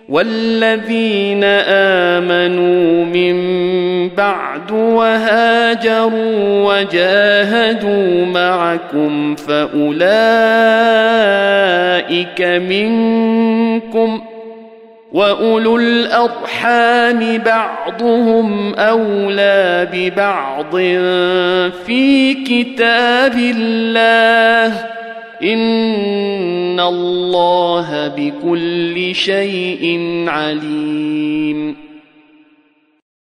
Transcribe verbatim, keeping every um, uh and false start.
والذين آمنوا من بعد وهاجروا وجاهدوا معكم فأولئك منكم، وأولو الأرحام بعضهم أولى ببعض في كتاب الله، إن الله بكل شيء عليم.